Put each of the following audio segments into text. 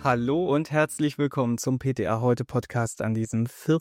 Hallo und herzlich willkommen zum PTA Heute Podcast an diesem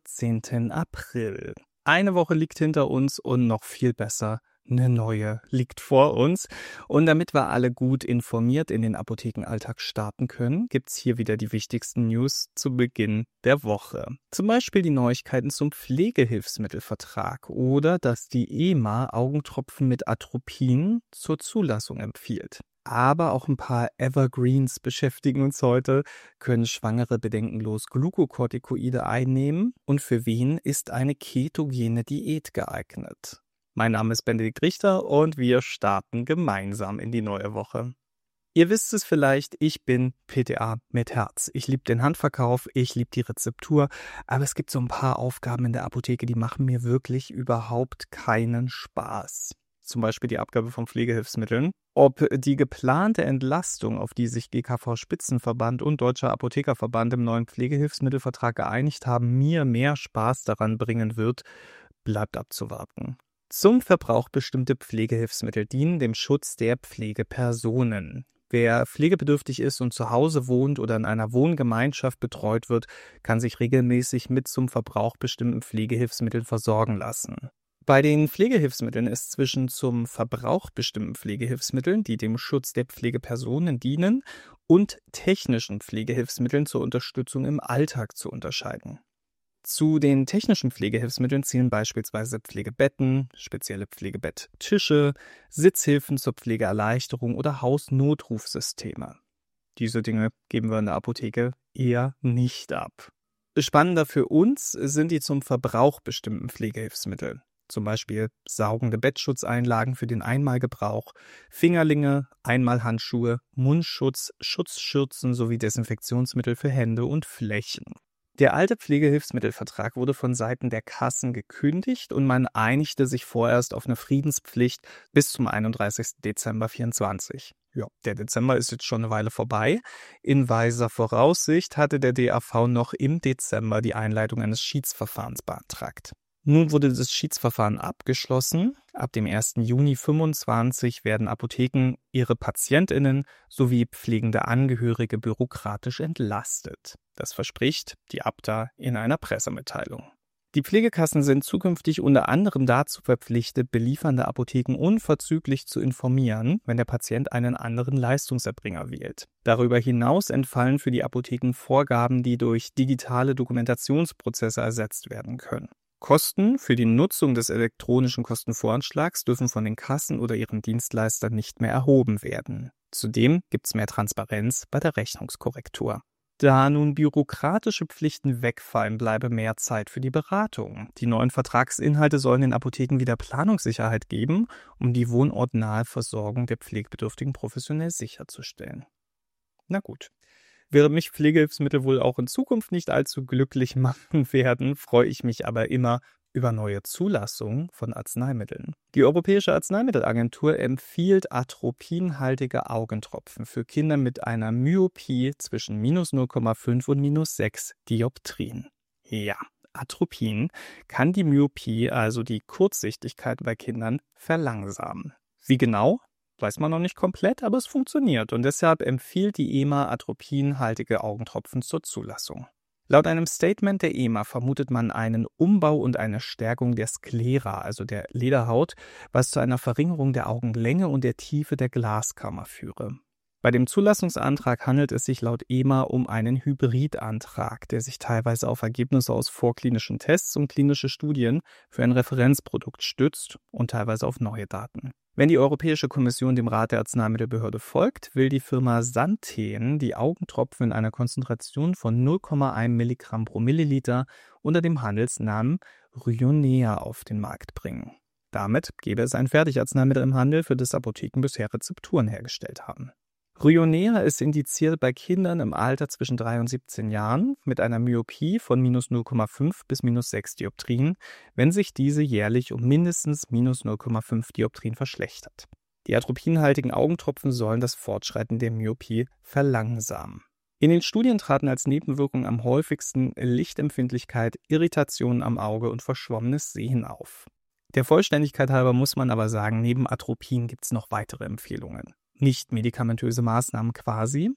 14. April. Eine Woche liegt hinter uns und noch viel besser, eine neue liegt vor uns. Und damit wir alle gut informiert in den Apothekenalltag starten können, gibt's hier wieder die wichtigsten News zu Beginn der Woche. Zum Beispiel die Neuigkeiten zum Pflegehilfsmittelvertrag oder dass die EMA Augentropfen mit Atropin zur Zulassung empfiehlt. Aber auch ein paar Evergreens beschäftigen uns heute. Können Schwangere bedenkenlos Glukokortikoide einnehmen? Und für wen ist eine ketogene Diät geeignet? Mein Name ist Benedikt Richter und wir starten gemeinsam in die neue Woche. Ihr wisst es vielleicht, ich bin PTA mit Herz. Ich liebe den Handverkauf, ich liebe die Rezeptur, aber es gibt so ein paar Aufgaben in der Apotheke, die machen mir wirklich überhaupt keinen Spaß. Zum Beispiel die Abgabe von Pflegehilfsmitteln. Ob die geplante Entlastung, auf die sich GKV-Spitzenverband und Deutscher Apothekerverband im neuen Pflegehilfsmittelvertrag geeinigt haben, mir mehr Spaß daran bringen wird, bleibt abzuwarten. Zum Verbrauch bestimmte Pflegehilfsmittel dienen dem Schutz der Pflegepersonen. Wer pflegebedürftig ist und zu Hause wohnt oder in einer Wohngemeinschaft betreut wird, kann sich regelmäßig mit zum Verbrauch bestimmten Pflegehilfsmitteln versorgen lassen. Bei den Pflegehilfsmitteln ist zwischen zum Verbrauch bestimmten Pflegehilfsmitteln, die dem Schutz der Pflegepersonen dienen, und technischen Pflegehilfsmitteln zur Unterstützung im Alltag zu unterscheiden. Zu den technischen Pflegehilfsmitteln zählen beispielsweise Pflegebetten, spezielle Pflegebetttische, Sitzhilfen zur Pflegeerleichterung oder Hausnotrufsysteme. Diese Dinge geben wir in der Apotheke eher nicht ab. Spannender für uns sind die zum Verbrauch bestimmten Pflegehilfsmittel. Zum Beispiel saugende Bettschutzeinlagen für den Einmalgebrauch, Fingerlinge, Einmalhandschuhe, Mundschutz, Schutzschürzen sowie Desinfektionsmittel für Hände und Flächen. Der alte Pflegehilfsmittelvertrag wurde von Seiten der Kassen gekündigt und man einigte sich vorerst auf eine Friedenspflicht bis zum 31. Dezember 2024. Ja, der Dezember ist jetzt schon eine Weile vorbei. In weiser Voraussicht hatte der DAV noch im Dezember die Einleitung eines Schiedsverfahrens beantragt. Nun wurde das Schiedsverfahren abgeschlossen. Ab dem 1. Juni 2025 werden Apotheken ihre PatientInnen sowie pflegende Angehörige bürokratisch entlastet. Das verspricht die Abda in einer Pressemitteilung. Die Pflegekassen sind zukünftig unter anderem dazu verpflichtet, beliefernde Apotheken unverzüglich zu informieren, wenn der Patient einen anderen Leistungserbringer wählt. Darüber hinaus entfallen für die Apotheken Vorgaben, die durch digitale Dokumentationsprozesse ersetzt werden können. Kosten für die Nutzung des elektronischen Kostenvoranschlags dürfen von den Kassen oder ihren Dienstleistern nicht mehr erhoben werden. Zudem gibt es mehr Transparenz bei der Rechnungskorrektur. Da nun bürokratische Pflichten wegfallen, bleibe mehr Zeit für die Beratung. Die neuen Vertragsinhalte sollen den Apotheken wieder Planungssicherheit geben, um die wohnortnahe Versorgung der Pflegebedürftigen professionell sicherzustellen. Na gut. Während mich Pflegehilfsmittel wohl auch in Zukunft nicht allzu glücklich machen werden, freue ich mich aber immer über neue Zulassungen von Arzneimitteln. Die Europäische Arzneimittelagentur empfiehlt atropinhaltige Augentropfen für Kinder mit einer Myopie zwischen minus 0,5 und minus 6 Dioptrien. Ja, Atropin kann die Myopie, also die Kurzsichtigkeit bei Kindern, verlangsamen. Wie genau? Weiß man noch nicht komplett, aber es funktioniert und deshalb empfiehlt die EMA atropinhaltige Augentropfen zur Zulassung. Laut einem Statement der EMA vermutet man einen Umbau und eine Stärkung der Sklera, also der Lederhaut, was zu einer Verringerung der Augenlänge und der Tiefe der Glaskammer führe. Bei dem Zulassungsantrag handelt es sich laut EMA um einen Hybridantrag, der sich teilweise auf Ergebnisse aus vorklinischen Tests und klinische Studien für ein Referenzprodukt stützt und teilweise auf neue Daten. Wenn die Europäische Kommission dem Rat der Arzneimittelbehörde folgt, will die Firma Santen die Augentropfen in einer Konzentration von 0,1 Milligramm pro Milliliter unter dem Handelsnamen Ryonea auf den Markt bringen. Damit gäbe es ein Fertigarzneimittel im Handel, für das Apotheken bisher Rezepturen hergestellt haben. Ryonea ist indiziert bei Kindern im Alter zwischen 3 und 17 Jahren mit einer Myopie von minus 0,5 bis minus 6 Dioptrien, wenn sich diese jährlich um mindestens minus 0,5 Dioptrien verschlechtert. Die atropinhaltigen Augentropfen sollen das Fortschreiten der Myopie verlangsamen. In den Studien traten als Nebenwirkung am häufigsten Lichtempfindlichkeit, Irritationen am Auge und verschwommenes Sehen auf. Der Vollständigkeit halber muss man aber sagen, neben Atropin gibt es noch weitere Empfehlungen. Nicht medikamentöse Maßnahmen quasi,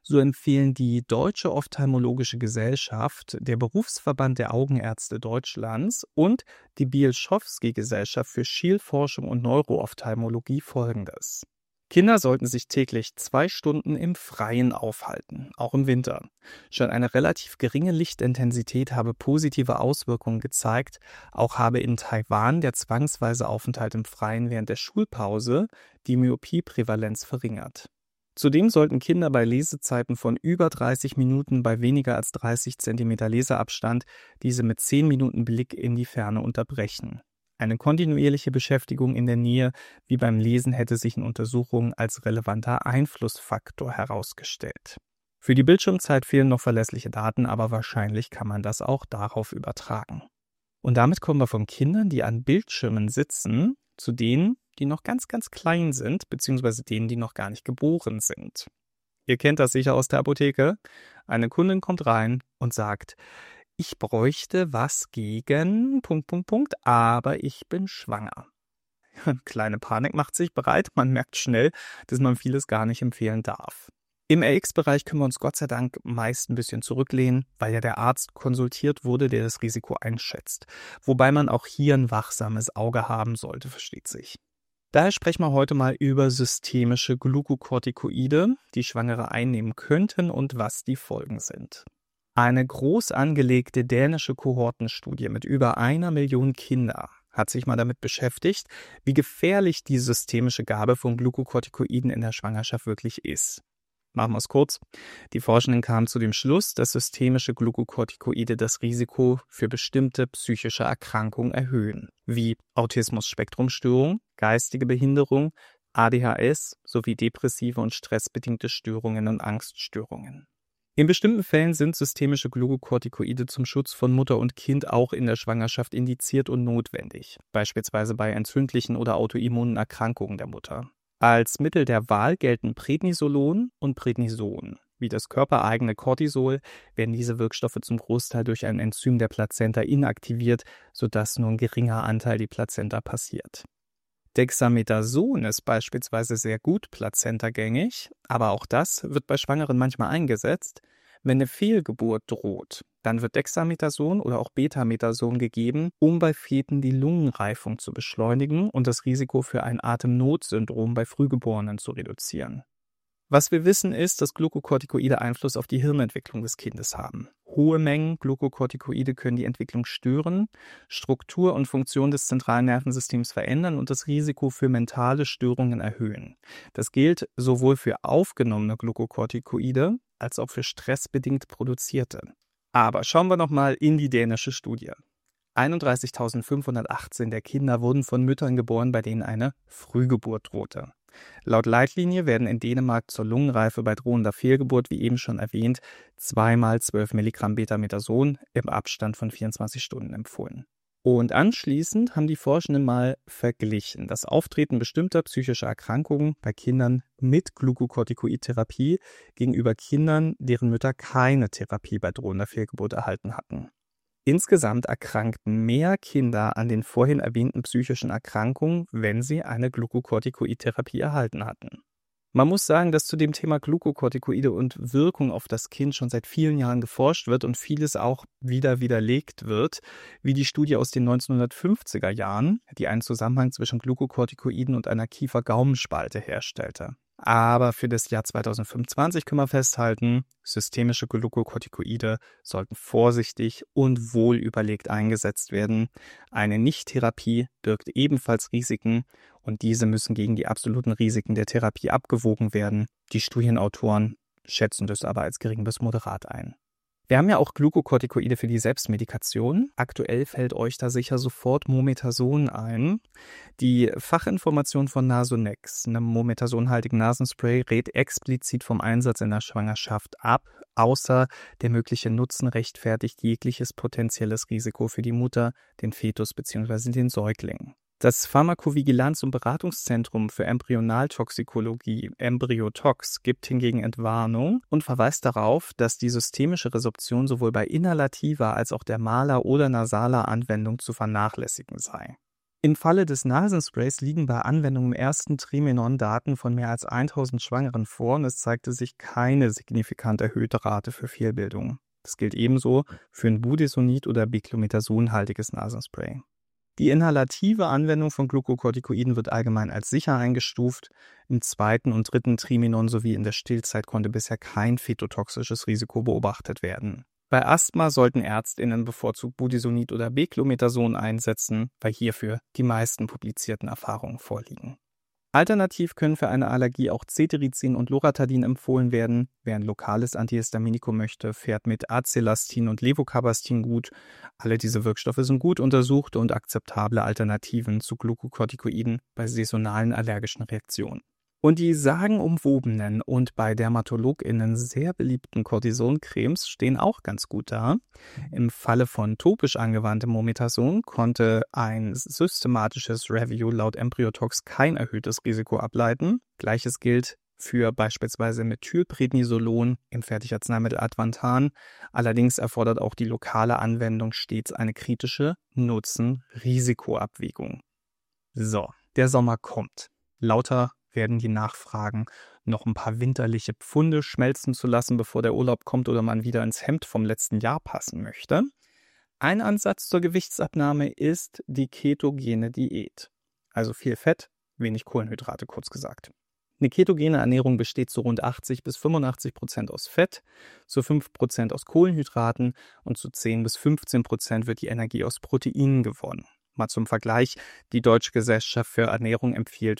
So empfehlen die Deutsche Ophthalmologische Gesellschaft, der Berufsverband der Augenärzte Deutschlands und die Bielschowski-Gesellschaft für Schielforschung und Neuroophthalmologie Folgendes. Kinder sollten sich täglich 2 Stunden im Freien aufhalten, auch im Winter. Schon eine relativ geringe Lichtintensität habe positive Auswirkungen gezeigt. Auch habe in Taiwan der zwangsweise Aufenthalt im Freien während der Schulpause die Myopieprävalenz verringert. Zudem sollten Kinder bei Lesezeiten von über 30 Minuten bei weniger als 30 cm Leseabstand diese mit 10 Minuten Blick in die Ferne unterbrechen. Eine kontinuierliche Beschäftigung in der Nähe wie beim Lesen hätte sich in Untersuchungen als relevanter Einflussfaktor herausgestellt. Für die Bildschirmzeit fehlen noch verlässliche Daten, aber wahrscheinlich kann man das auch darauf übertragen. Und damit kommen wir von Kindern, die an Bildschirmen sitzen, zu denen, die noch ganz, ganz klein sind, beziehungsweise denen, die noch gar nicht geboren sind. Ihr kennt das sicher aus der Apotheke. Eine Kundin kommt rein und sagt: Ich bräuchte was gegen ... aber ich bin schwanger. Kleine Panik macht sich bereit. Man merkt schnell, dass man vieles gar nicht empfehlen darf. Im RX-Bereich können wir uns Gott sei Dank meist ein bisschen zurücklehnen, weil ja der Arzt konsultiert wurde, der das Risiko einschätzt. Wobei man auch hier ein wachsames Auge haben sollte, versteht sich. Daher sprechen wir heute mal über systemische Glukokortikoide, die Schwangere einnehmen könnten und was die Folgen sind. Eine groß angelegte dänische Kohortenstudie mit über 1 Million Kinder hat sich mal damit beschäftigt, wie gefährlich die systemische Gabe von Glukokortikoiden in der Schwangerschaft wirklich ist. Machen wir es kurz. Die Forschenden kamen zu dem Schluss, dass systemische Glukokortikoide das Risiko für bestimmte psychische Erkrankungen erhöhen, wie Autismus-Spektrum-Störung, geistige Behinderung, ADHS sowie depressive und stressbedingte Störungen und Angststörungen. In bestimmten Fällen sind systemische Glukokortikoide zum Schutz von Mutter und Kind auch in der Schwangerschaft indiziert und notwendig, beispielsweise bei entzündlichen oder autoimmunen Erkrankungen der Mutter. Als Mittel der Wahl gelten Prednisolon und Prednison. Wie das körpereigene Cortisol werden diese Wirkstoffe zum Großteil durch ein Enzym der Plazenta inaktiviert, sodass nur ein geringer Anteil die Plazenta passiert. Dexamethason ist beispielsweise sehr gut plazentagängig, aber auch das wird bei Schwangeren manchmal eingesetzt. Wenn eine Fehlgeburt droht, dann wird Dexamethason oder auch Betamethason gegeben, um bei Feten die Lungenreifung zu beschleunigen und das Risiko für ein Atemnotsyndrom bei Frühgeborenen zu reduzieren. Was wir wissen ist, dass Glukokortikoide Einfluss auf die Hirnentwicklung des Kindes haben. Hohe Mengen Glukokortikoide können die Entwicklung stören, Struktur und Funktion des zentralen Nervensystems verändern und das Risiko für mentale Störungen erhöhen. Das gilt sowohl für aufgenommene Glukokortikoide als auch für stressbedingt produzierte. Aber schauen wir nochmal in die dänische Studie. 31.518 der Kinder wurden von Müttern geboren, bei denen eine Frühgeburt drohte. Laut Leitlinie werden in Dänemark zur Lungenreife bei drohender Fehlgeburt, wie eben schon erwähnt, 2x12 Milligramm Betamethason im Abstand von 24 Stunden empfohlen. Und anschließend haben die Forschenden mal verglichen das Auftreten bestimmter psychischer Erkrankungen bei Kindern mit Glukokortikoidtherapie gegenüber Kindern, deren Mütter keine Therapie bei drohender Fehlgeburt erhalten hatten. Insgesamt erkrankten mehr Kinder an den vorhin erwähnten psychischen Erkrankungen, wenn sie eine Glukokortikoidtherapie erhalten hatten. Man muss sagen, dass zu dem Thema Glukokortikoide und Wirkung auf das Kind schon seit vielen Jahren geforscht wird und vieles auch wieder widerlegt wird, wie die Studie aus den 1950er Jahren, die einen Zusammenhang zwischen Glukokortikoiden und einer Kiefer-Gaumenspalte herstellte. Aber für das Jahr 2025 können wir festhalten, systemische Glukokortikoide sollten vorsichtig und wohl überlegt eingesetzt werden. Eine Nichttherapie birgt ebenfalls Risiken und diese müssen gegen die absoluten Risiken der Therapie abgewogen werden. Die Studienautoren schätzen das aber als gering bis moderat ein. Wir haben ja auch Glukokortikoide für die Selbstmedikation. Aktuell fällt euch da sicher sofort Mometasone ein. Die Fachinformation von Nasonex, einem mometasonhaltigen Nasenspray, rät explizit vom Einsatz in der Schwangerschaft ab, außer der mögliche Nutzen rechtfertigt jegliches potenzielles Risiko für die Mutter, den Fetus bzw. den Säugling. Das Pharmakovigilanz- und Beratungszentrum für Embryonaltoxikologie, Embryotox, gibt hingegen Entwarnung und verweist darauf, dass die systemische Resorption sowohl bei inhalativer als auch dermaler oder nasaler Anwendung zu vernachlässigen sei. Im Falle des Nasensprays liegen bei Anwendung im ersten Trimenon Daten von mehr als 1000 Schwangeren vor und es zeigte sich keine signifikant erhöhte Rate für Fehlbildungen. Das gilt ebenso für ein Budesonid- oder Beclometasonhaltiges Nasenspray. Die inhalative Anwendung von Glukokortikoiden wird allgemein als sicher eingestuft. Im zweiten und dritten Trimenon sowie in der Stillzeit konnte bisher kein fetotoxisches Risiko beobachtet werden. Bei Asthma sollten ÄrztInnen bevorzugt Budesonid oder Beclometasone einsetzen, weil hierfür die meisten publizierten Erfahrungen vorliegen. Alternativ können für eine Allergie auch Cetirizin und Loratadin empfohlen werden. Wer ein lokales Antihistaminikum möchte, fährt mit Acelastin und Levocabastin gut. Alle diese Wirkstoffe sind gut untersuchte und akzeptable Alternativen zu Glukokortikoiden bei saisonalen allergischen Reaktionen. Und die sagenumwobenen und bei DermatologInnen sehr beliebten Cortisoncremes stehen auch ganz gut da. Im Falle von topisch angewandtem Mometasone konnte ein systematisches Review laut Embryotox kein erhöhtes Risiko ableiten. Gleiches gilt für beispielsweise Methylprednisolon im Fertigarzneimittel Advantan. Allerdings erfordert auch die lokale Anwendung stets eine kritische Nutzen-Risiko-Abwägung. So, der Sommer kommt. Lauter werden die Nachfragen, noch ein paar winterliche Pfunde schmelzen zu lassen, bevor der Urlaub kommt oder man wieder ins Hemd vom letzten Jahr passen möchte. Ein Ansatz zur Gewichtsabnahme ist die ketogene Diät. Also viel Fett, wenig Kohlenhydrate, kurz gesagt. Eine ketogene Ernährung besteht zu rund 80-85% aus Fett, zu 5% aus Kohlenhydraten und zu 10-15% wird die Energie aus Proteinen gewonnen. Mal zum Vergleich, die Deutsche Gesellschaft für Ernährung empfiehlt,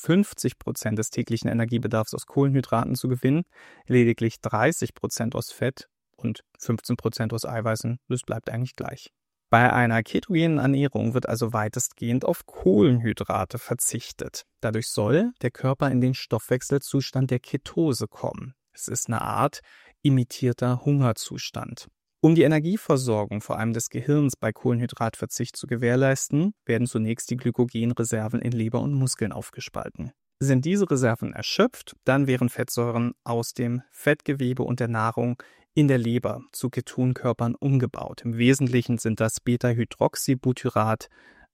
55% des täglichen Energiebedarfs aus Kohlenhydraten zu gewinnen, lediglich 30% aus Fett und 15% aus Eiweißen, das bleibt eigentlich gleich. Bei einer ketogenen Ernährung wird also weitestgehend auf Kohlenhydrate verzichtet. Dadurch soll der Körper in den Stoffwechselzustand der Ketose kommen. Es ist eine Art imitierter Hungerzustand. Um die Energieversorgung vor allem des Gehirns bei Kohlenhydratverzicht zu gewährleisten, werden zunächst die Glykogenreserven in Leber und Muskeln aufgespalten. Sind diese Reserven erschöpft, dann wären Fettsäuren aus dem Fettgewebe und der Nahrung in der Leber zu Ketonkörpern umgebaut. Im Wesentlichen sind das Beta-Hydroxybutyrat,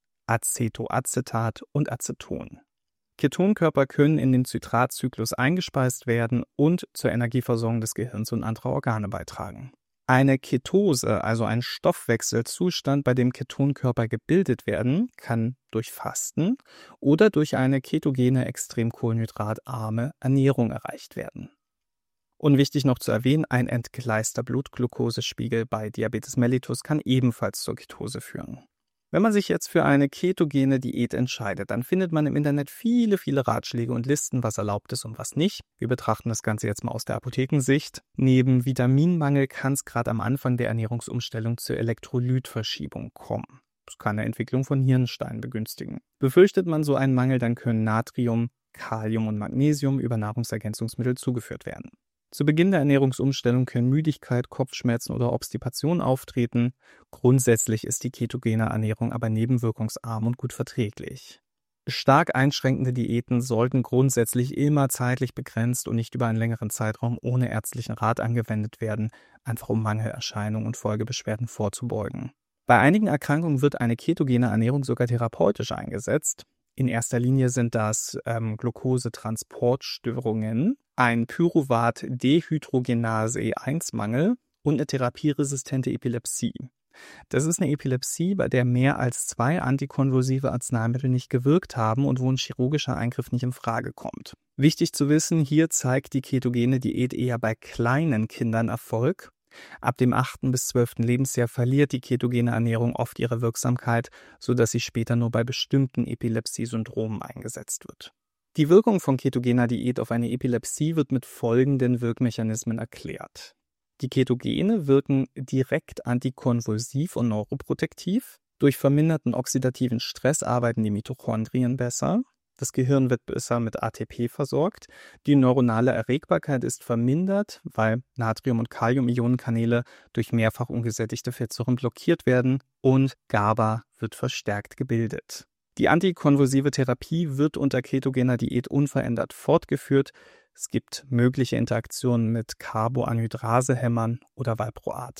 Acetoacetat und Aceton. Ketonkörper können in den Zitratzyklus eingespeist werden und zur Energieversorgung des Gehirns und anderer Organe beitragen. Eine Ketose, also ein Stoffwechselzustand, bei dem Ketonkörper gebildet werden, kann durch Fasten oder durch eine ketogene, extrem kohlenhydratarme Ernährung erreicht werden. Und wichtig noch zu erwähnen, ein entgleister Blutglukosespiegel bei Diabetes mellitus kann ebenfalls zur Ketose führen. Wenn man sich jetzt für eine ketogene Diät entscheidet, dann findet man im Internet viele Ratschläge und Listen, was erlaubt ist und was nicht. Wir betrachten das Ganze jetzt mal aus der Apothekensicht. Neben Vitaminmangel kann es gerade am Anfang der Ernährungsumstellung zur Elektrolytverschiebung kommen. Das kann eine Entwicklung von Hirnsteinen begünstigen. Befürchtet man so einen Mangel, dann können Natrium, Kalium und Magnesium über Nahrungsergänzungsmittel zugeführt werden. Zu Beginn der Ernährungsumstellung können Müdigkeit, Kopfschmerzen oder Obstipation auftreten. Grundsätzlich ist die ketogene Ernährung aber nebenwirkungsarm und gut verträglich. Stark einschränkende Diäten sollten grundsätzlich immer zeitlich begrenzt und nicht über einen längeren Zeitraum ohne ärztlichen Rat angewendet werden, einfach um Mangelerscheinungen und Folgebeschwerden vorzubeugen. Bei einigen Erkrankungen wird eine ketogene Ernährung sogar therapeutisch eingesetzt. In erster Linie sind das Glukosetransportstörungen, ein Pyruvat-Dehydrogenase-1-Mangel und eine therapieresistente Epilepsie. Das ist eine Epilepsie, bei der mehr als 2 antikonvulsive Arzneimittel nicht gewirkt haben und wo ein chirurgischer Eingriff nicht in Frage kommt. Wichtig zu wissen, hier zeigt die ketogene Diät eher bei kleinen Kindern Erfolg. Ab dem 8. bis 12. Lebensjahr verliert die ketogene Ernährung oft ihre Wirksamkeit, sodass sie später nur bei bestimmten Epilepsie-Syndromen eingesetzt wird. Die Wirkung von ketogener Diät auf eine Epilepsie wird mit folgenden Wirkmechanismen erklärt. Die Ketogene wirken direkt antikonvulsiv und neuroprotektiv. Durch verminderten oxidativen Stress arbeiten die Mitochondrien besser. Das Gehirn wird besser mit ATP versorgt. Die neuronale Erregbarkeit ist vermindert, weil Natrium- und Kalium-Ionenkanäle durch mehrfach ungesättigte Fettsäuren blockiert werden und GABA wird verstärkt gebildet. Die antikonvulsive Therapie wird unter ketogener Diät unverändert fortgeführt. Es gibt mögliche Interaktionen mit Carboanhydrasehämmern oder Valproat.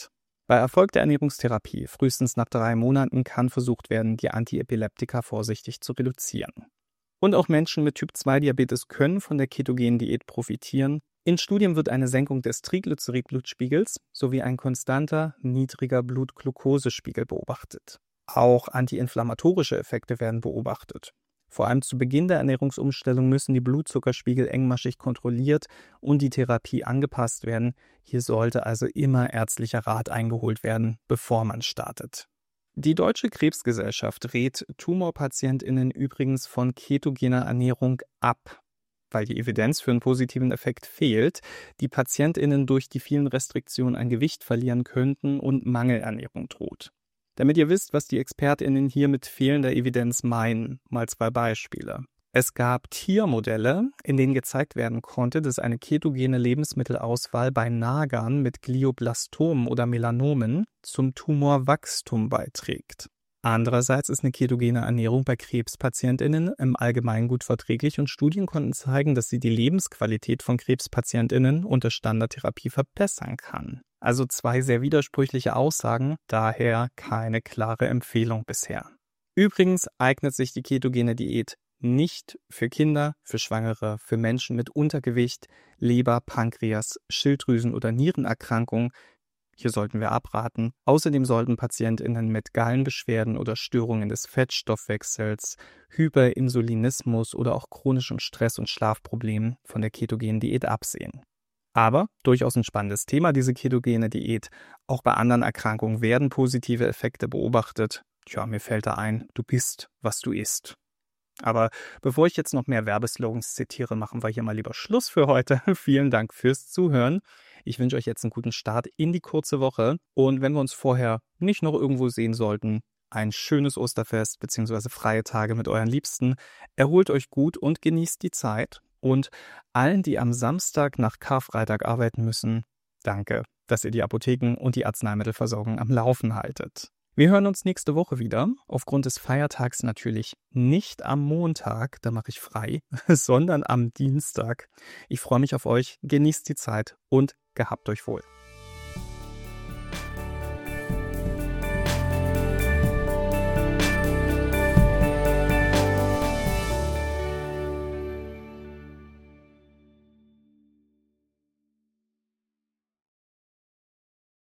Bei erfolgter Ernährungstherapie, frühestens nach 3 Monaten, kann versucht werden, die Antiepileptika vorsichtig zu reduzieren. Und auch Menschen mit Typ-2-Diabetes können von der ketogenen Diät profitieren. In Studien wird eine Senkung des Triglycerid-Blutspiegels sowie ein konstanter, niedriger Blutglukosespiegel beobachtet. Auch antiinflammatorische Effekte werden beobachtet. Vor allem zu Beginn der Ernährungsumstellung müssen die Blutzuckerspiegel engmaschig kontrolliert und die Therapie angepasst werden. Hier sollte also immer ärztlicher Rat eingeholt werden, bevor man startet. Die Deutsche Krebsgesellschaft rät TumorpatientInnen übrigens von ketogener Ernährung ab, weil die Evidenz für einen positiven Effekt fehlt, die PatientInnen durch die vielen Restriktionen an Gewicht verlieren könnten und Mangelernährung droht. Damit ihr wisst, was die ExpertInnen hier mit fehlender Evidenz meinen, mal 2 Beispiele. Es gab Tiermodelle, in denen gezeigt werden konnte, dass eine ketogene Lebensmittelauswahl bei Nagern mit Glioblastomen oder Melanomen zum Tumorwachstum beiträgt. Andererseits ist eine ketogene Ernährung bei KrebspatientInnen im Allgemeinen gut verträglich und Studien konnten zeigen, dass sie die Lebensqualität von KrebspatientInnen unter Standardtherapie verbessern kann. Also 2 sehr widersprüchliche Aussagen, daher keine klare Empfehlung bisher. Übrigens eignet sich die ketogene Diät nicht für Kinder, für Schwangere, für Menschen mit Untergewicht, Leber, Pankreas, Schilddrüsen- oder Nierenerkrankungen. Hier sollten wir abraten. Außerdem sollten PatientInnen mit Gallenbeschwerden oder Störungen des Fettstoffwechsels, Hyperinsulinismus oder auch chronischem Stress- und Schlafproblemen von der ketogenen Diät absehen. Aber durchaus ein spannendes Thema, diese ketogene Diät. Auch bei anderen Erkrankungen werden positive Effekte beobachtet. Tja, mir fällt da ein, du bist, was du isst. Aber bevor ich jetzt noch mehr Werbeslogans zitiere, machen wir hier mal lieber Schluss für heute. Vielen Dank fürs Zuhören. Ich wünsche euch jetzt einen guten Start in die kurze Woche. Und wenn wir uns vorher nicht noch irgendwo sehen sollten, ein schönes Osterfest bzw. freie Tage mit euren Liebsten. Erholt euch gut und genießt die Zeit. Und allen, die am Samstag nach Karfreitag arbeiten müssen, danke, dass ihr die Apotheken und die Arzneimittelversorgung am Laufen haltet. Wir hören uns nächste Woche wieder. Aufgrund des Feiertags natürlich nicht am Montag, da mache ich frei, sondern am Dienstag. Ich freue mich auf euch, genießt die Zeit und gehabt euch wohl.